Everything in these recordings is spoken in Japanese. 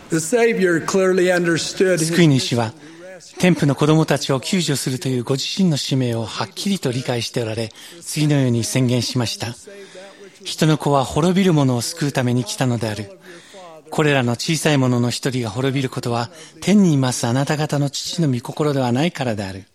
The Savior clearly understood 救い主は天父の子供たちを救助するというご自身の使命をはっきりと理解しておられ、次のように宣言しました。人の子は滅びる者を救うために来たのである。これらの小さい者の一人が滅びることは、天にいますあなた方の父の御心ではないからである。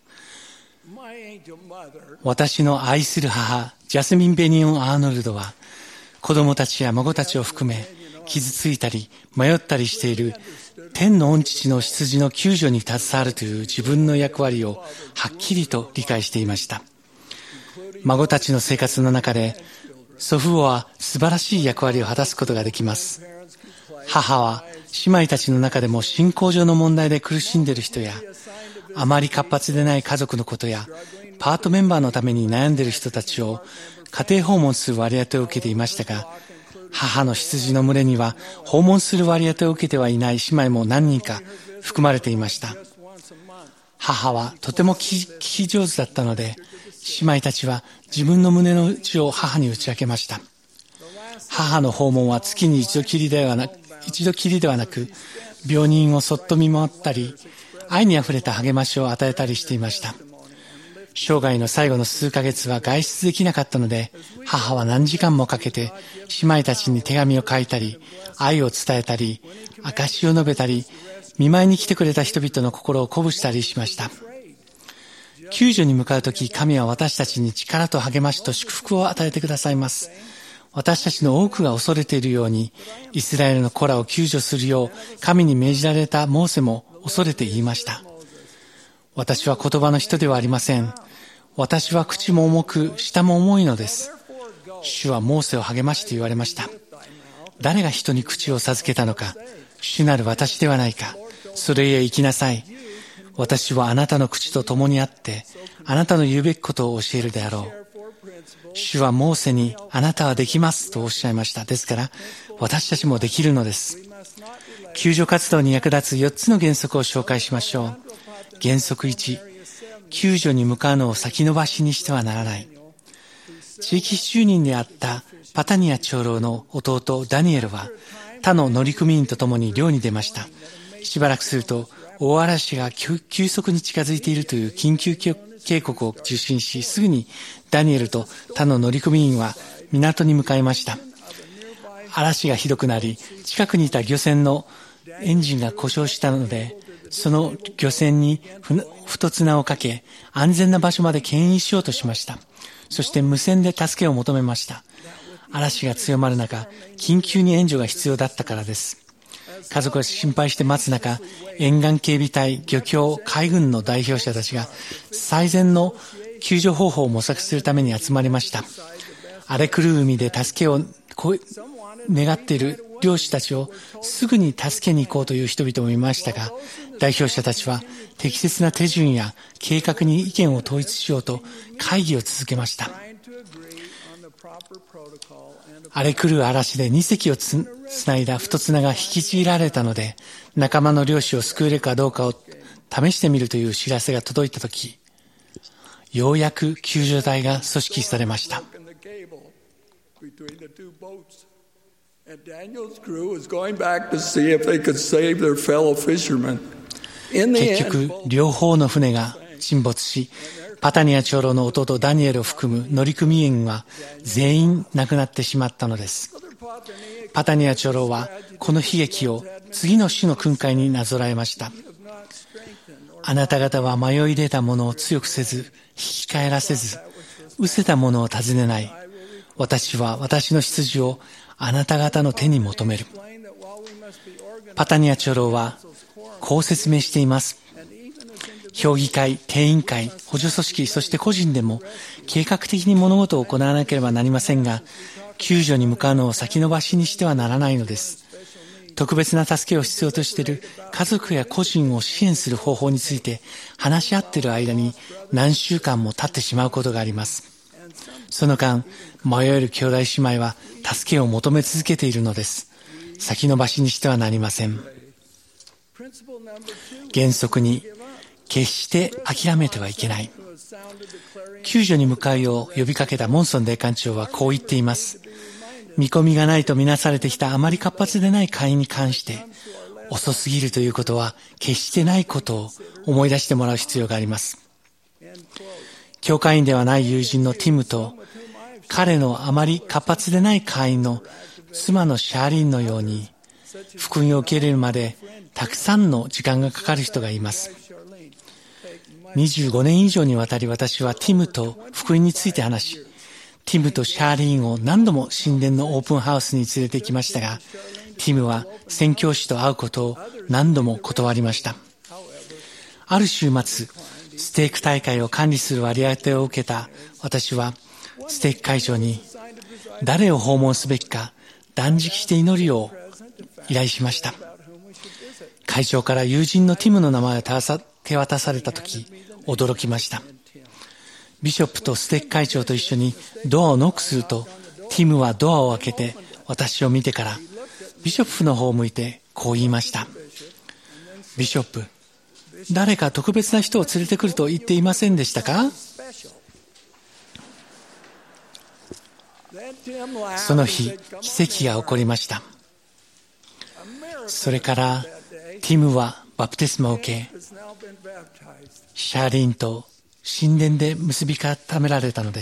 私の愛する母、ジャスミン・ベニオン・アーノルドは、子供たちや孫たちを含め、傷ついたり迷ったりしている天の御父の羊の救助に携わるという自分の役割をはっきりと理解していました。孫たちの生活の中で祖父母は素晴らしい役割を果たすことができます。母は姉妹たちの中でも信仰上の問題で苦しんでいる人や、あまり活発でない家族のことやパートメンバーのために悩んでいる人たちを家庭訪問する割り当てを受けていましたが、母の羊の群れには訪問する割り当てを受けてはいない姉妹も何人か含まれていました。母はとても聞き上手だったので、姉妹たちは自分の胸の内を母に打ち明けました。母の訪問は月に一度きりではなく、病人をそっと見守ったり、愛にあふれた励ましを与えたりしていました。生涯の最後の数ヶ月は外出できなかったので、母は何時間もかけて姉妹たちに手紙を書いたり、愛を伝えたり、証を述べたり、見舞いに来てくれた人々の心を鼓舞したりしました。救助に向かうとき、神は私たちに力と励ましと祝福を与えてくださいます。私たちの多くが恐れているように、イスラエルの子らを救助するよう神に命じられたモーセも恐れて言いました。私は言葉の人ではありません。私は口も重く、舌も重いのです。主はモーセを励まして言われました。誰が人に口を授けたのか、主なる私ではないか。それへ行きなさい。私はあなたの口と共にあって、あなたの言うべきことを教えるであろう。主はモーセに、あなたはできますとおっしゃいました。ですから、私たちもできるのです。救助活動に役立つ4つの原則を紹介しましょう。原則1、救助に向かうのを先延ばしにしてはならない。地域住人であったパタニア長老の弟ダニエルは他の乗組員と共に漁に出ました。しばらくすると大嵐が急速に近づいているという緊急警告を受信し、すぐにダニエルと他の乗組員は港に向かいました。嵐がひどくなり、近くにいた漁船のエンジンが故障したので、その漁船に太綱をかけ、安全な場所まで牽引しようとしました。そして無線で助けを求めました。嵐が強まる中、緊急に援助が必要だったからです。家族が心配して待つ中、沿岸警備隊、漁協、海軍の代表者たちが最善の救助方法を模索するために集まりました。荒れ狂う海で助けを願っている漁師たちをすぐに助けに行こうという人々もいましたが、代表者たちは適切な手順や計画に意見を統一しようと会議を続けました。荒れ狂う嵐で2隻をつないだ太綱が引きちぎられたので、仲間の漁師を救えるかどうかを試してみるという知らせが届いたとき、ようやく救助隊が組織されました。 And Daniel's crew was going back to see if they could save their fellow fishermen. 結局、両方の船が沈没し、パタニア長老の弟ダニエルを含む乗組員は全員亡くなってしまったのです。パタニア長老はこの悲劇を次の種の訓戒になぞらえました。あなた方は迷い出たものを強くせず、引き返らせず、失せたものを尋ねない。私は私の羊をあなた方の手に求める。パタニア長老はこう説明しています。評議会、定員会、補助組織、そして個人でも計画的に物事を行わなければなりませんが、救助に向かうのを先延ばしにしてはならないのです。特別な助けを必要としている家族や個人を支援する方法について話し合っている間に何週間も経ってしまうことがあります。その間、迷える兄弟姉妹は助けを求め続けているのです。先延ばしにしてはなりません。原則に、決して諦めてはいけない。救助に向かうよう呼びかけたモンソン霊感長はこう言っています。見込みがないとみなされてきたあまり活発でない会員に関して、 遅すぎるということは決してないことを思い出してもらう必要があります。教会員ではない友人のティムと、彼のあまり活発でない会員の妻のシャーリンのように、福音を受け入れるまでたくさんの時間がかかる人がいます。25年以上にわたり私はティムと福音について話し、ティムとシャーリンを何度も神殿のオープンハウスに連れて行きましたが、ティムは宣教師と会うことを何度も断りました。ある週末、ステーク大会を管理する割り当てを受けた私は、ステーキ会長に誰を訪問すべきか断食して祈るよう依頼しました。会長から友人のティムの名前を手渡されたとき、驚きました。ビショップとステーキ会長と一緒にドアをノックすると、ティムはドアを開けて私を見てから、ビショップの方を向いてこう言いました。ビショップ、誰か特別な人を連れてくると言っていませんでしたか？その日、奇跡が起こりました。それから、ティムはバプテスマを受け、シャーリンと神殿で結び固められたのです。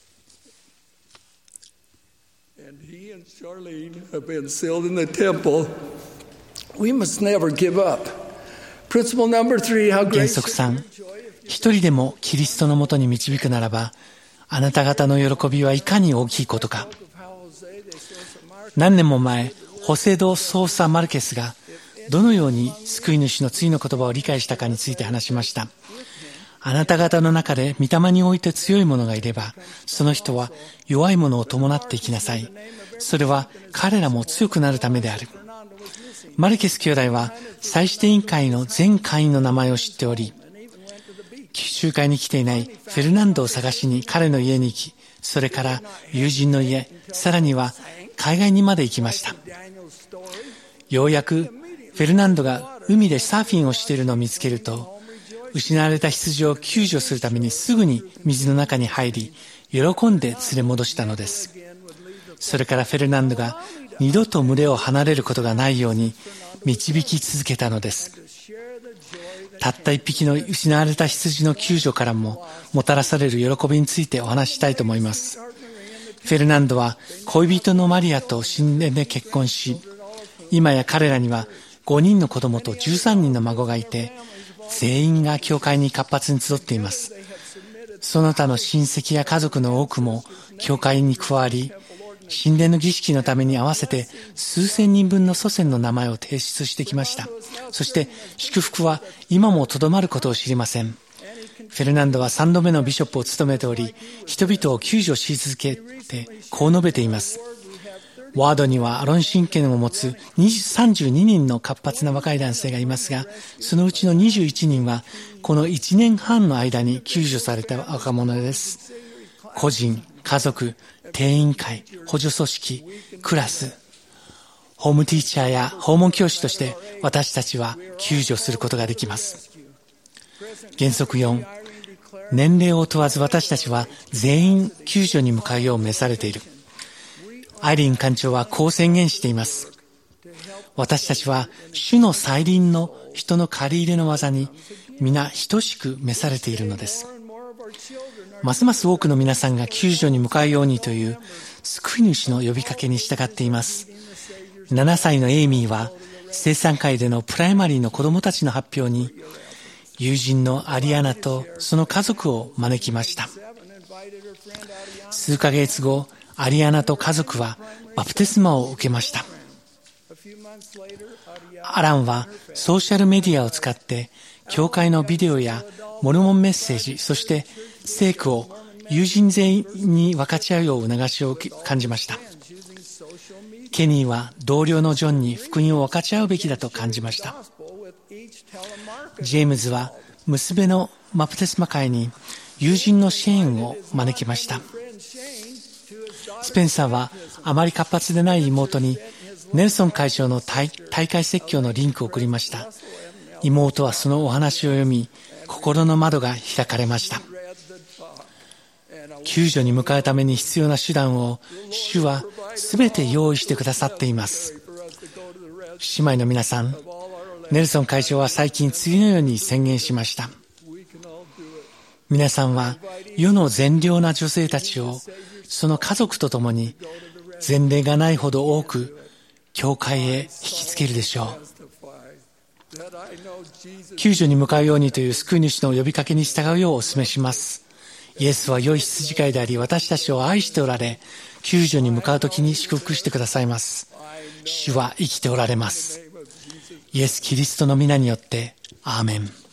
原則3、一人でもキリストのもとに導くならば、あなた方の喜びはいかに大きいことか。何年も前、ホセ・ド・ソーサ・マルケスがどのように救い主の次の言葉を理解したかについて話しました。あなた方の中で御霊において強い者がいれば、その人は弱い者を伴っていきなさい。それは彼らも強くなるためである。マルケス兄弟は祭司定委員会の全会員の名前を知っており、集会に来ていないフェルナンドを探しに彼の家に行き、それから友人の家、さらには海外にまで行きました。ようやくフェルナンドが海でサーフィンをしているのを見つけると、失われた羊を救助するためにすぐに水の中に入り、喜んで連れ戻したのです。それからフェルナンドが二度と群れを離れることがないように導き続けたのです。たった一匹の失われた羊の救助からももたらされる喜びについてお話ししたいと思います。フェルナンドは恋人のマリアと神殿で結婚し、今や彼らには5人の子供と13人の孫がいて、全員が教会に活発に集っています。その他の親戚や家族の多くも教会に加わり、神殿の儀式のために合わせて数千人分の祖先の名前を提出してきました。そして祝福は今もとどまることを知りません。フェルナンドは3度目のビショップを務めており、人々を救助し続けてこう述べています。ワードにはアロン神権を持つ32人の活発な若い男性がいますが、そのうちの21人はこの1年半の間に救助された若者です。個人、家族、定員会、補助組織、クラス、ホームティーチャーや訪問教師として私たちは救助することができます。原則4、年齢を問わず私たちは全員救助に向かうよう召されている。アイリーン館長はこう宣言しています。私たちは主の再臨の人の借り入れの技に皆等しく召されているのです。ますます多くの皆さんが救助に向かうようにという救い主の呼びかけに従っています。7歳のエイミーは生産会でのプライマリーの子供たちの発表に友人のアリアナとその家族を招きました。数ヶ月後、アリアナと家族はバプテスマを受けました。アランはソーシャルメディアを使って教会のビデオやモルモンメッセージ、そして聖句を友人全員に分かち合うよう促しを感じました。ケニーは同僚のジョンに福音を分かち合うべきだと感じました。ジェームズは娘のバプテスマ会に友人のシェーンを招きました。スペンサーはあまり活発でない妹にネルソン会長の大会説教のリンクを送りました。妹はそのお話を読み、心の窓が開かれました。救助に向かうために必要な手段を主はすべて用意してくださっています。 姉妹の皆さん、ネルソン会長は最近次のように宣言しました。皆さんは世の善良な女性たちをその家族と共に前例がないほど多く教会へ引きつけるでしょう。救助に向かうようにという救い主の呼びかけに従うようお勧めします。イエスは良い羊飼いであり、私たちを愛しておられ、救助に向かうときに祝福してくださいます。主は生きておられます。イエス・キリストの皆によって、アーメン。